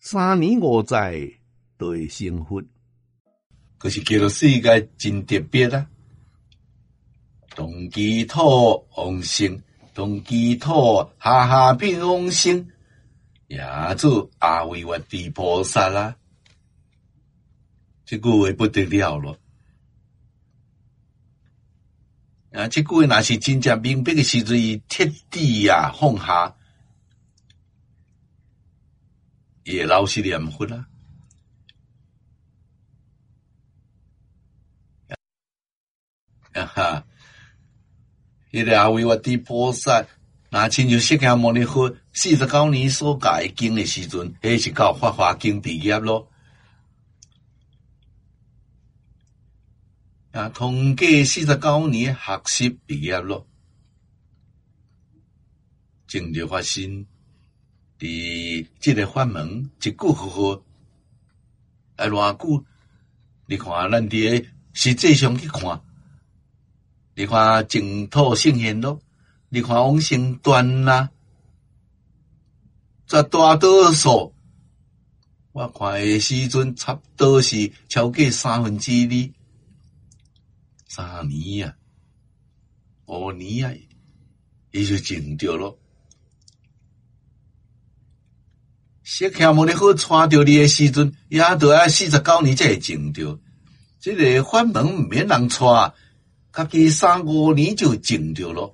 3年5载就会成佛， 可是叫做世界真特别啊！同基土往生，同基土下下品往生，也做阿维约提菩萨啦。这句话不得了咯！这句话若是真正明白的时阵，伊彻底放下，伊会老实念佛啦。迄个阿维约提菩萨，若亲像释迦牟尼佛49年所教的经的时阵，迄是到法华经毕业咯。通过49年学习毕业咯，正着发生伫这个法门一句好好，偌久？你看咱伫实际上去看。你看净土圣贤咯，你看往生段啦，这大多数我看的时阵差不多是超过2/3，3年啊，5年啊，伊就证着咯。释迦牟尼佛带着你的时阵，也都要49年才会证着。这个法门毋免人带。家己3-5年就证着咯。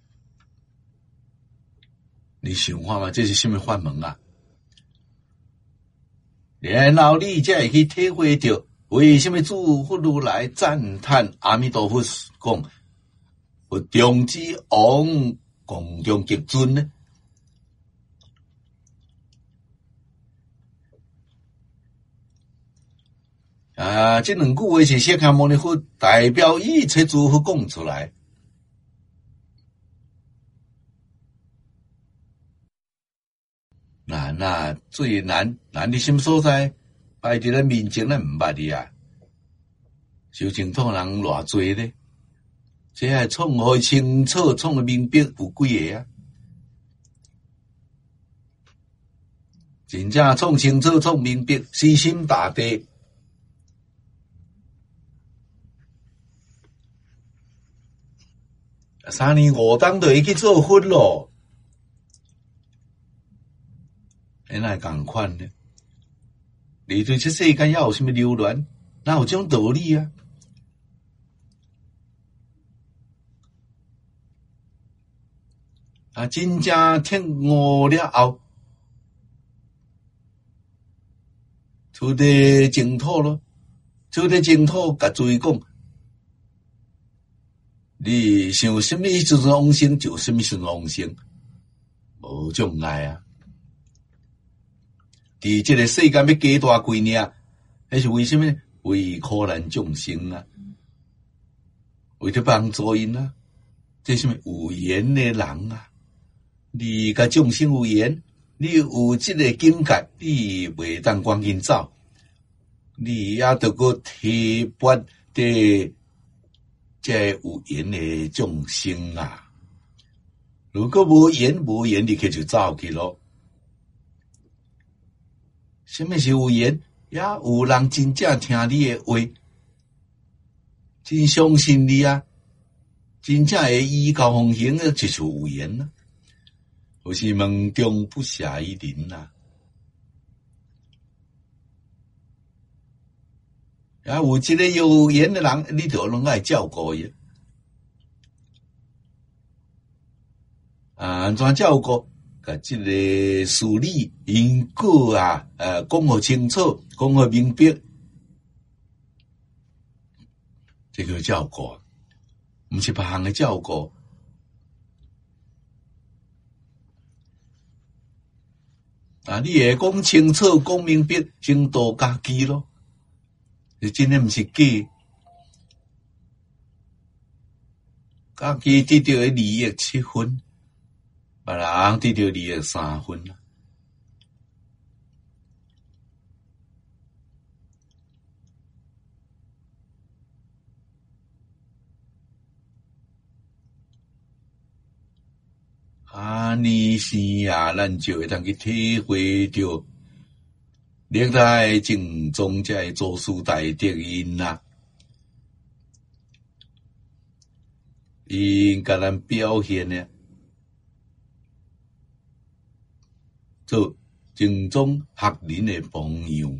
你想看嘛？这是什么法门啊？然后你才会去体会到为什么诸佛如来赞叹阿弥陀佛讲佛中之王共中极尊呢？这两句话是释迦牟尼佛代表一切诸佛讲出来。难最难伫什么所在？摆伫咱面前咱毋捌哩啊！修净土人偌济咧，这还创互清楚，创个明白有几个啊？真正创清楚、创明白，死心大地。3年5冬就会去做佛咯，哪会同款呢？你对这世间也有什么流恋？哪有这种道理啊？真正听悟了后，出得净土咯，出得净土，甲诸位讲。你想什么时阵往生就什么时阵往生，无障碍啊！伫这个世界要加大几年，那是为什么？为苦难众生啊，为着帮助因啊。这什么有缘的人啊？你甲众生有缘，你有这个境界，你袂当赶紧走，你也得个提拔的。这有缘的众生啊，如果无缘，你去就走去咯。什么是有缘？也有人真正听你的话，真相信你啊，真正会依教奉行的，就是有缘啊。或是门中不下一人啊。有一个有缘的人，你就拢爱照顾伊。安怎照顾？甲这个事理因果讲好清楚，讲好明白，这叫照顾，不是别项的照顾。你会讲清楚，讲明白，先导家己咯。真的不是假，家己得到的利益7分，别人得到利益3分你是咱就会当去体会到历代正宗才会做事大德因啦。因甲咱表现呢，做正宗学人的榜样，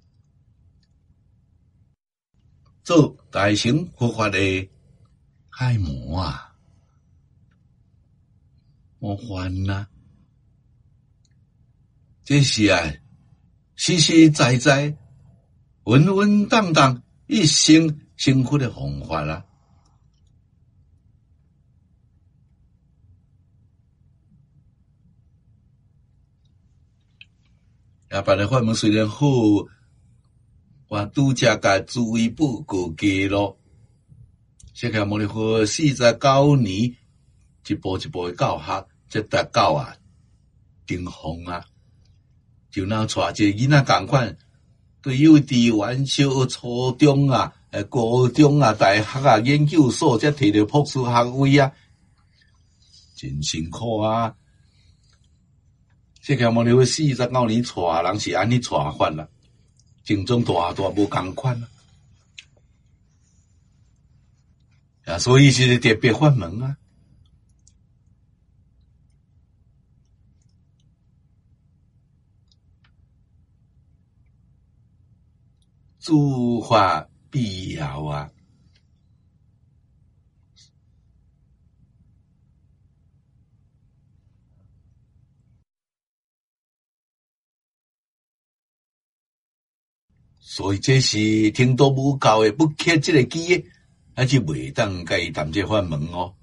做大乘佛法的楷模啊，模范啊，这是啊，实实在在、稳稳当当、一生幸福的方法啦。啊，别个法门虽然好，我拄则甲注意报告加咯。释迦牟尼佛49年，一步一步的教学，才达到啊顶峰啊。就那带一个囡仔共款，对幼稚园、小初中啊、高中啊、大学啊、研究所，才摕到博士学位啊，真辛苦啊！释迦牟尼佛49年带人是安尼带法啦，正宗大无共款啦。啊，所以是一个特别法门啊。诸法必要啊。所以这是听都无够的，不克这个机的，还是袂当甲伊谈这法门哦。